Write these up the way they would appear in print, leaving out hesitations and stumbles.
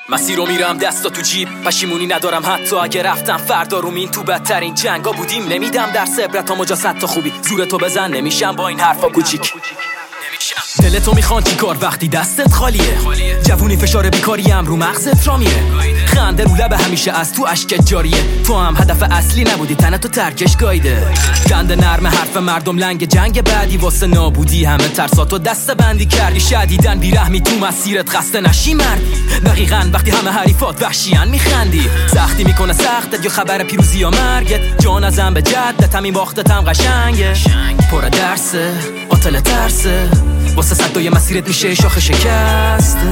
مسیر رو میرم دستا تو جیب، پشیمونی ندارم حتی اگه رفتم فردا رو مین. تو بدترین جنگا بودیم، نمیدم در عبرتام و جا صد تا خوبی. زورتو بزن نمیشم با این حرفا کوچیک. دلتو میخوان چی کار وقتی دستت خالیه؟ جوونی فشار بیکاری هم رو مغزت را میره. خنده رو لب همیشه از تو اشکت جاریه. تو هم هدف اصلی نبودی، تنتو ترکش گایده. گنده نرم حرف مردم لنگ جنگ بعدی، واسه نابودی همه ترساتو دسته بندی کردی. شدیدن بیرحمی تو مسیرت خسته نشی مردی. دقیقاً وقتی همه حریفات وحشیان میخندی. سختی میکنه سختت یا خبر پیروزی یا مرگت. جان ازم به جدت همین باختتم قشنگه. پر درسه قاتل ترسه، واسه صدای مسیرت میشه شاخ شکسته.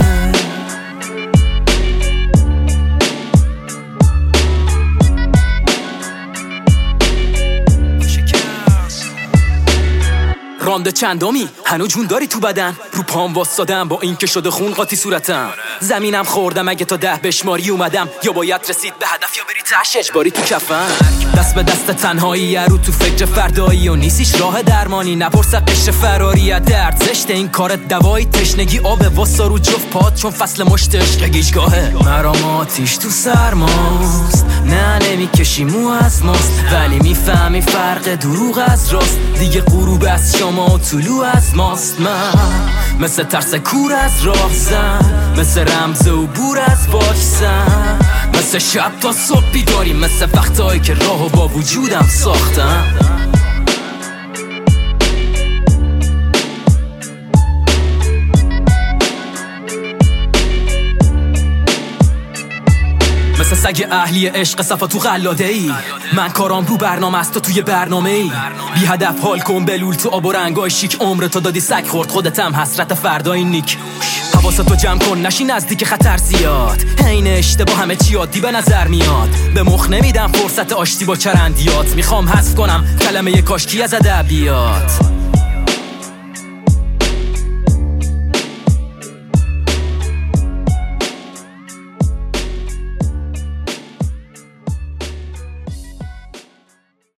رانده چندمی هنو جون داری تو بدن. رو پام واسادم با این که شده خون قاطی صورتم. زمینم خوردم اگه تا 10 بشماری اومدم. یا باید رسید به هدف یا بری تهش اجباری تو کفن. دست به دست تنهایی رو تو فکر فردایی و نیستیش راه درمانی. نپرس قشر فراری درد زشت این کارت دوایی. تشنگی آب واسا رو جفت پاد چون فصل مشت عشق گیجگاهه. مرام آتیش تو سرماست، نه نمیکشی مو از ماست، ولی میفهمی فرق دروغ از راست. دیگه غروب از شما و طلوع از ماست. من مثل ترس کور از راه زن، مثل رمز و بور از واکسن، مثل شب تا صبح بیداری، مثل وقتایی که راهو با وجودم ساختم. مثل سگ اهلی عشق صفا تو قلاده ای. من کارام رو برنامه است تو توی برنامه ای. بی هدف حال کن بلول تو آب و رنگای شیک. عمرتو دادی سگ خورد خودتم حسرت فردای نیک. حواستو جمع کن نشی نزدیک خطر زیاد. عین اشتباه همه چی عادی به نظر میاد. به مخ نمیدم فرصت آشتی با چرندیات. میخوام حذف کنم کلمه کاشکی از ادبیات.